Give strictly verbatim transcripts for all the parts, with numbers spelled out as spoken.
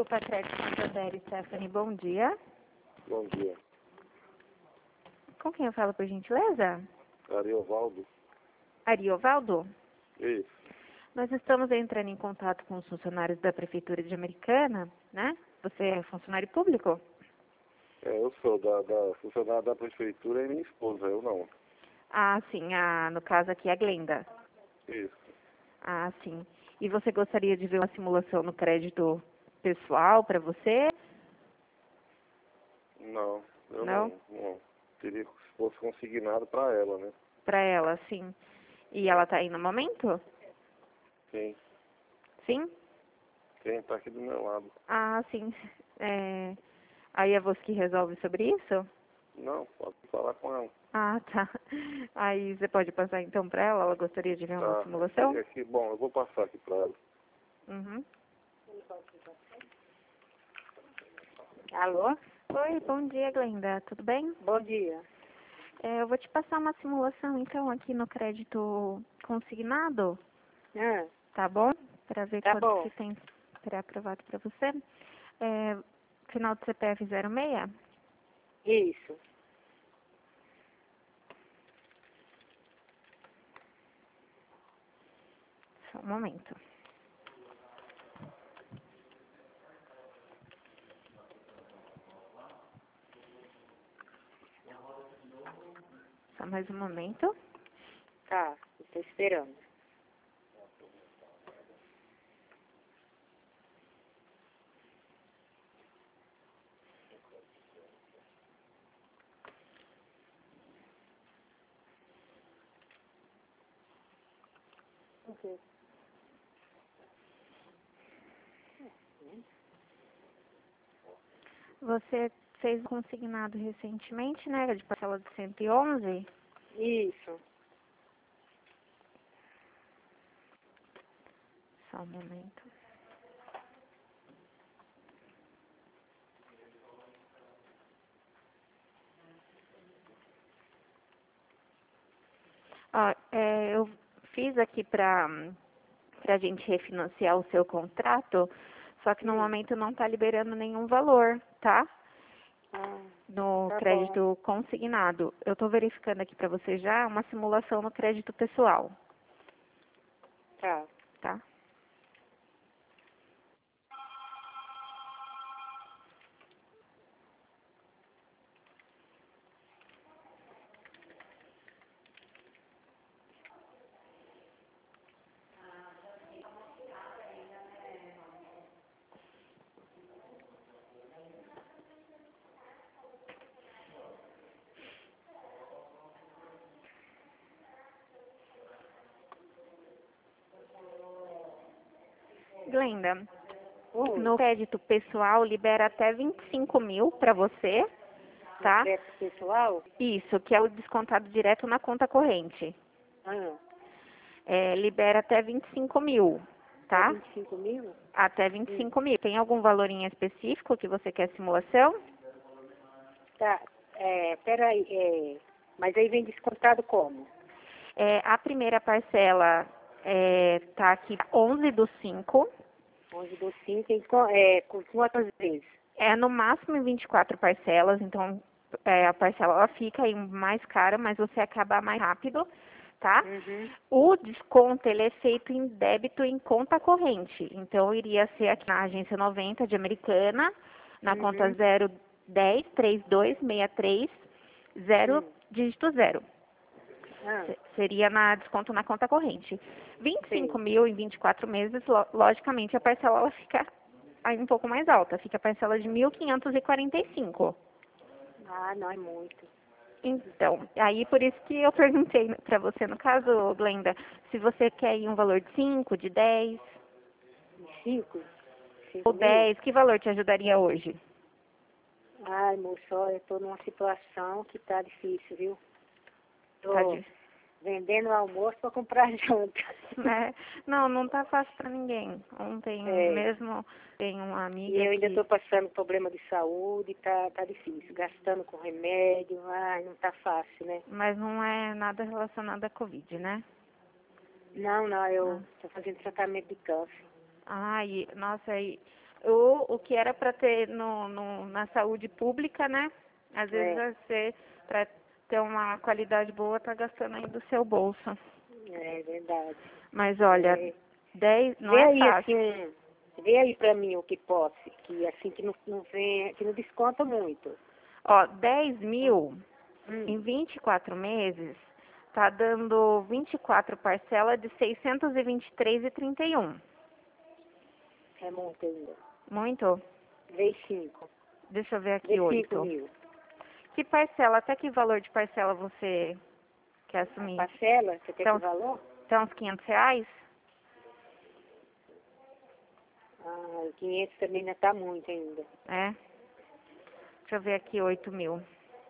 Copa Crédito Santander, Stephanie, bom dia. Bom dia. Com quem eu falo, por gentileza? Ariovaldo? Ariovaldo? Isso. Nós estamos entrando em contato com os funcionários da Prefeitura de Americana, né? Você é funcionário público? É, eu sou da, da funcionária da prefeitura e minha esposa, eu não. Ah, sim. Ah, no caso aqui, a Glenda. Isso. Ah, sim. E você gostaria de ver uma simulação no crédito pessoal para você? Não, eu Não? não. Não. Teria que se fosse consignado para ela, né? Para ela, sim. E ela está aí no momento? Sim. Sim? Quem tá aqui do meu lado. Ah, sim. É... Aí é você que resolve sobre isso? Não, pode falar com ela. Ah, tá. Aí você pode passar então para ela? Ela gostaria de ver uma Tá. simulação? É que, bom, eu vou passar aqui para ela. Uhum. Alô? Oi, bom dia, Glenda. Tudo bem? Bom dia. É, eu vou te passar uma simulação então aqui no crédito consignado, Ah, tá bom? Para ver tá quanto bom. que tem pré-aprovado para você. É, final do C P F zero seis? Isso. Só um momento. Só mais um momento. Tá, estou esperando. Ok. Você fez o consignado recentemente, né? De parcela de cento e onze? Isso. Só um momento. Ó, é, eu fiz aqui para a gente refinanciar o seu contrato, só que no Hum. momento não está liberando nenhum valor, tá? Ah, No tá bom. crédito consignado. Eu estou verificando aqui para você já uma simulação no crédito pessoal, Tá. tá? Glenda, Hum. no crédito pessoal libera até vinte e cinco mil para você, tá? Crédito pessoal? Isso, que é o descontado direto na conta corrente. Ah, É, libera até vinte e cinco mil, tá tá? vinte e cinco mil? Até vinte e Hum. cinco mil. Tem algum valor em específico que você quer simulação? Tá. É, peraí. É, mas aí vem descontado como? É, a primeira parcela é, tá aqui onze do cinco. onze do cinco, é, com quantas vezes? É no máximo em vinte e quatro parcelas, então é, a parcela ela fica aí mais cara, mas você acaba mais rápido, tá? Uhum. O desconto ele é feito em débito em conta corrente. Então iria ser aqui na agência noventa de Americana, na conta Uhum. zero dez trinta e dois sessenta e três zero Hum. dígito zero. Ah, Se- Seria na desconto na conta corrente. vinte e cinco sei. mil em vinte e quatro meses, lo- logicamente a parcela ela fica aí um pouco mais alta, fica a parcela de mil quinhentos e quarenta e cinco. Ah, não é muito. Então, aí por isso que eu perguntei para você, no caso, Glenda, se você quer ir um valor de cinco, de dez cinco? cinco ou mil? dez, que valor te ajudaria hoje? Ai, moço, olha, eu tô numa situação que tá difícil, viu? Tô Tá de... vendendo almoço para comprar janta. né? Não, não tá fácil para ninguém. Ontem É, mesmo tem uma e amiga eu ainda que... estou passando problema de saúde, tá, tá difícil. Gastando com remédio, ai, não tá fácil, né? Mas não é nada relacionado à Covid, né? Não, não, eu Ah. estou fazendo tratamento de câncer. Ai, nossa, e O, o que era para ter no, no, na saúde pública, né? Às vezes É. você, para ter uma qualidade boa, tá gastando aí do seu bolso. É verdade. Mas olha, É. dez não Vê é aí fácil. assim, um- vê aí pra mim o que posso, que assim que não, não vem, que não desconta muito. Ó, dez mil em Hum, vinte e quatro meses, tá dando vinte e quatro parcelas de seiscentos e vinte e três e trinta e um. é muito ainda. Muito? Vê cinco. Deixa eu ver aqui, Vê cinco oito. mil. Que parcela, até que valor de parcela você quer A assumir? parcela, você quer Então, que valor? então uns quinhentos reais? Ah, o quinhentos também ainda tá muito ainda. É. Deixa eu ver aqui, oito mil.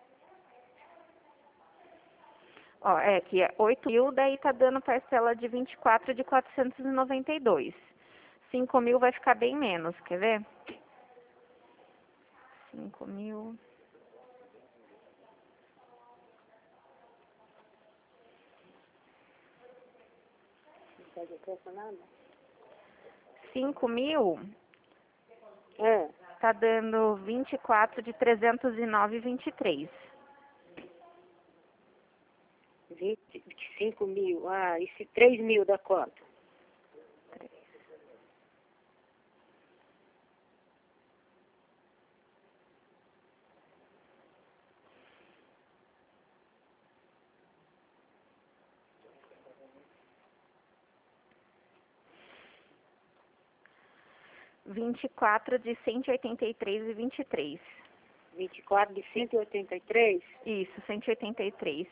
Ó, é que é oito mil, daí tá dando parcela de vinte e quatro de quatrocentos e noventa e dois. cinco mil vai ficar bem menos, quer ver? cinco mil. Não pode acesso nada? cinco mil É, tá dando vinte e quatro de trezentos e nove e vinte e três. vinte, vinte e cinco mil. Ah, esse três mil dá quanto? vinte e quatro de cento e oitenta e três e vinte e três. vinte e quatro de cento e oitenta e três? Isso, cento e oitenta e três.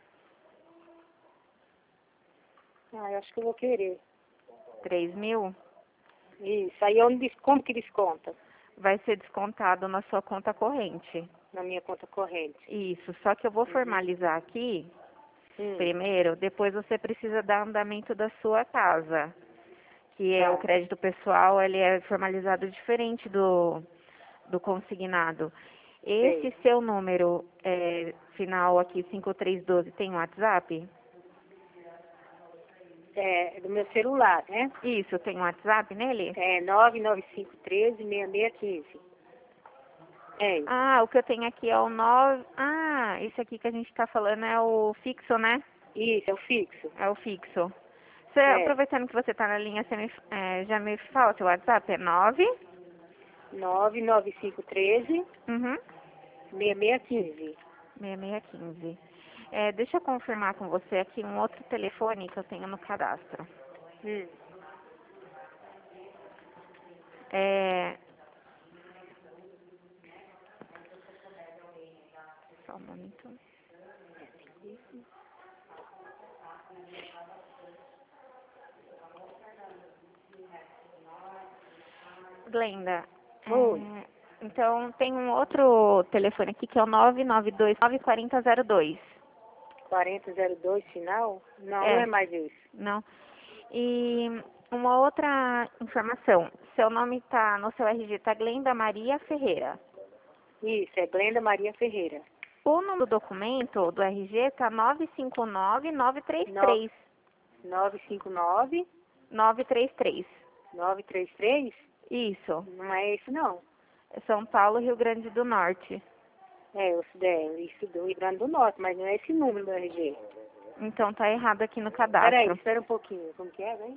Ah, eu acho que eu vou querer. três mil Isso, aí onde, des- como que desconta? vai ser descontado na sua conta corrente. Na minha conta corrente. Isso, só que eu vou formalizar aqui Hum, primeiro, depois você precisa dar andamento da sua casa, que é o tá. crédito pessoal, ele é formalizado diferente do, do consignado. Esse Sei. seu número é, final aqui, cinco três um dois, tem WhatsApp? É, do meu celular, né? Isso, tem WhatsApp nele? É nove nove cinco um três, seis seis um cinco. É, Ah, o que eu tenho aqui é o nove. Ah, esse aqui que a gente está falando é o fixo, né? isso, é o fixo. É o fixo. Você, É, aproveitando que você está na linha, você me, é, já me fala, seu WhatsApp é nove? nove nove cinco um três, Uhum. seis seis um cinco. seis seis um cinco. É, deixa eu confirmar com você aqui um outro telefone que eu tenho no cadastro. Hum, É... Só um momento. Glenda, Oi. é, então tem um outro telefone aqui que é o nove nove dois nove quatro zero zero dois. quarenta zero dois final? Não, não É, é mais isso. não. E uma outra informação. Seu nome tá no seu R G, tá Glenda Maria Ferreira. Isso, é Glenda Maria Ferreira. O número do documento do R G tá nove cinco nove nove três três. nove cinco nove, nove três três. nove três três? Isso. Não é esse não. É São Paulo, Rio Grande do Norte. É, eu é, isso do Rio Grande do Norte, mas não é esse número do R G. Então tá errado aqui no Espera aí, cadastro. espera um pouquinho. Como que é, hein?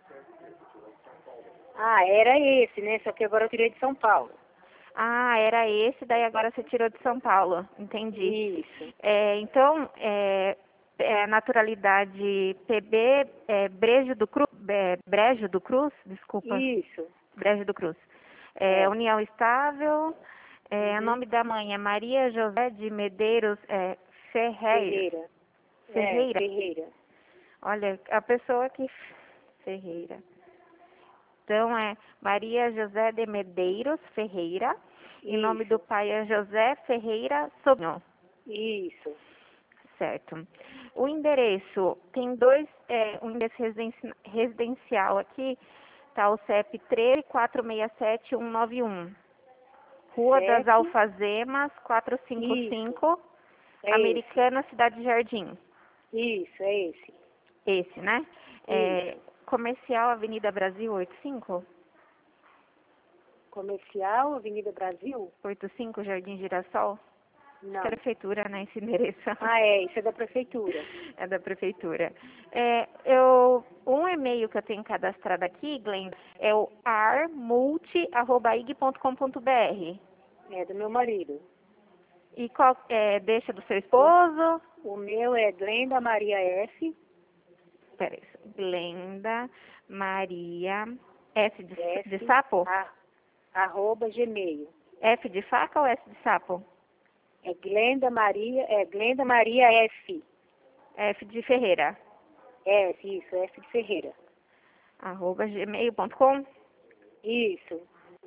Ah, era esse, né? Só que agora eu tirei de São Paulo. Ah, era esse, daí agora você tirou de São Paulo. Entendi. Isso. É, então, é, é naturalidade P B, é, Brejo do Cruz, é, Brejo do Cruz, desculpa, Isso. Brejo do Cruz. É, É. união estável, é, o Uhum. nome da mãe é Maria José de Medeiros é, Ferreira. Ferreira. É, Ferreira. Ferreira. Olha, a pessoa que... Ferreira. Então é Maria José de Medeiros Ferreira. Em nome do Isso. pai é José Ferreira Sobrinho. Isso. Certo. O endereço, tem dois, é, um endereço residenci- residencial aqui, tá o C E P treze quatro seis sete um nove um. Rua das Sete. Alfazemas, quatrocentos e cinquenta e Isso. cinco, É Americana, Cidade Jardim. esse. Isso, é esse. Esse, né? É, Isso. Comercial Avenida Brasil oitenta e cinco? Comercial, Avenida Brasil? oitenta e cinco, Jardim Girassol? Não. É da prefeitura, né, esse endereço. Ah, é, isso é da prefeitura. É da prefeitura. É, eu, um e-mail que eu tenho cadastrado aqui, Glenn, é o armulti arroba i g ponto com ponto b r. É do meu marido. E qual, é, deixa do seu esposo? O meu é Glenda Maria F. Peraí, Glenda Maria S de, F, de sapo? A, arroba Gmail. F de faca ou S de sapo? É Glenda Maria, é Glenda Maria F. F de Ferreira. F, isso, F de Ferreira. Arroba gmail ponto com. Isso.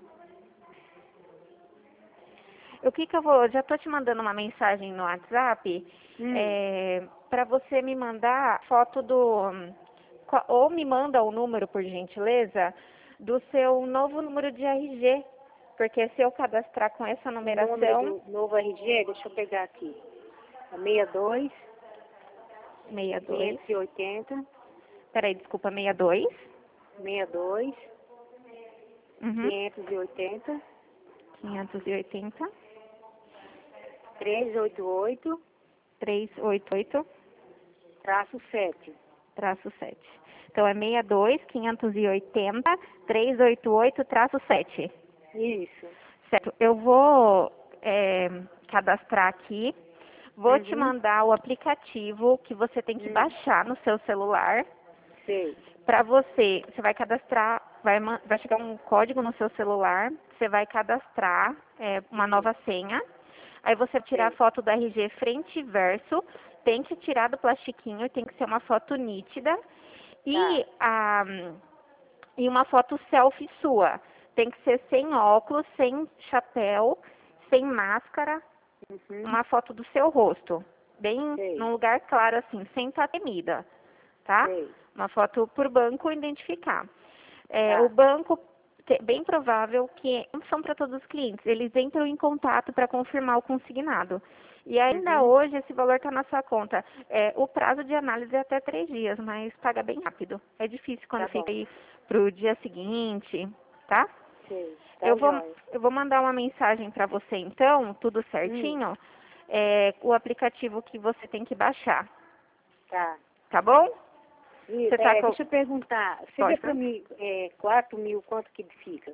O que que eu vou... Já tô te mandando uma mensagem no WhatsApp Hum. é, para você me mandar foto do... Ou me manda o número, por gentileza, do seu novo número de R G. Porque se eu cadastrar com essa O numeração... número do novo R G, deixa eu pegar aqui. É sessenta e dois, sessenta e dois... quinhentos e oitenta, Peraí, desculpa, sessenta e dois... sessenta e dois, Uhum. quinhentos e oitenta, quinhentos e oitenta... trezentos e oitenta e oito, trezentos e oitenta e oito... traço sete. Traço sete. Então é sessenta e dois, quinhentos e oitenta, trezentos e oitenta e oito, traço sete. Isso. Certo. Eu vou é, cadastrar aqui. Vou Uhum. te mandar o aplicativo que você tem que Hum. baixar no seu celular. Sei. Para você, você vai cadastrar, vai, ma- vai chegar um código no seu celular. Você vai cadastrar é, uma nova senha. Aí você tirar a Sei. foto do R G frente e verso. Tem que tirar do plastiquinho, tem que ser uma foto nítida. E, a, e uma foto selfie sua. Tem que ser sem óculos, sem chapéu, sem máscara. Uhum. Uma foto do seu rosto. Bem Sei. num lugar claro assim, sem estar temida. Tá? Sei. Uma foto por banco identificar. É, Tá. O banco, te- bem provável que não são para todos os clientes. Eles entram em contato para confirmar o consignado. E ainda Uhum. hoje esse valor está na sua conta. É, o prazo de análise é até três dias, mas paga bem rápido. É difícil quando Tá bom. fica aí para o dia seguinte, tá? Sei. Tá Eu vou, jóia. eu vou mandar uma mensagem para você então, tudo certinho, é, o aplicativo que você tem que baixar, Tá. tá bom? Isso, Você tá é, com... deixa eu perguntar. Você Pode vê pra mim é, quatro mil, quanto que fica?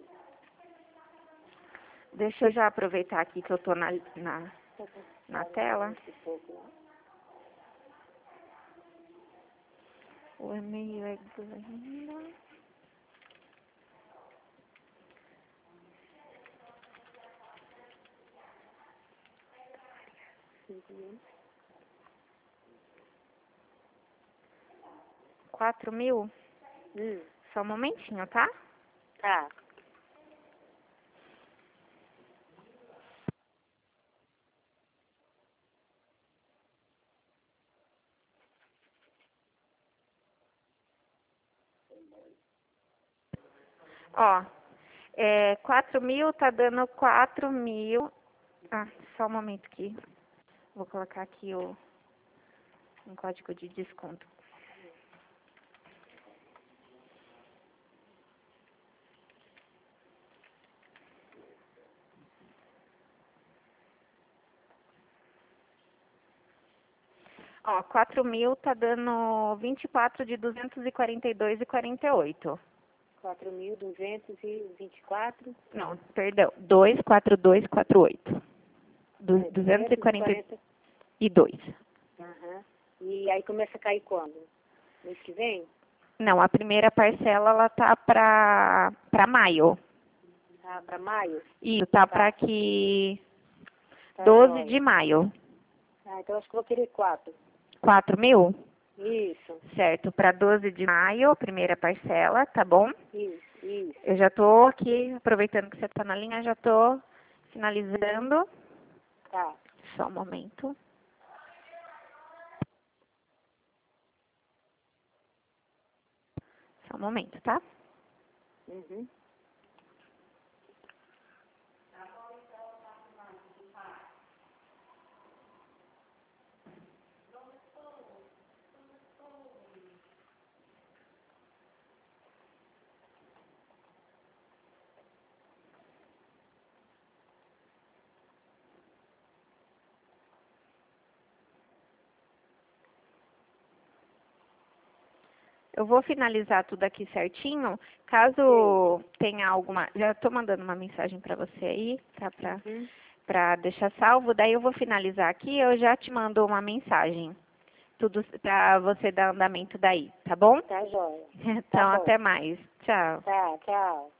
Deixa eu já aproveitar aqui que eu tô na, na, na tela. O e-mail é Glenda. Quatro mil? Hum, Só um momentinho, tá? tá. Ó, é, quatro mil tá dando quatro mil. Ah, só um momento aqui. Vou colocar aqui o, um código de desconto. Ó, quatro mil tá dando vinte e quatro de duzentos e quarenta e dois e quarenta e oito. quatro mil duzentos e vinte e quatro. Não, perdão, dois quatro dois quatro oito. Du- É, duzentos e quarenta e dois. Aham. E aí começa a cair quando? Mês que vem? Não, a primeira parcela ela tá para para maio. Ah, pra maio? Isso, tá para que Tá doze jóia. de maio. Ah, então acho que eu vou querer quatro. quatro mil? Isso, Certo, para doze de maio, a primeira parcela, tá bom? isso, isso. Eu já tô aqui, aproveitando que você tá na linha, já tô finalizando. Tá. Só um momento. Só um momento, tá? Uhum. Eu vou finalizar tudo aqui certinho. Caso tenha alguma... Já estou mandando uma mensagem para você aí, tá? Para Uhum. para deixar salvo. Daí eu vou finalizar aqui, eu já te mando uma mensagem. Tudo para você dar andamento daí, tá bom? Tá joia. Então, Tá bom. até mais. Tchau. Tá, tchau.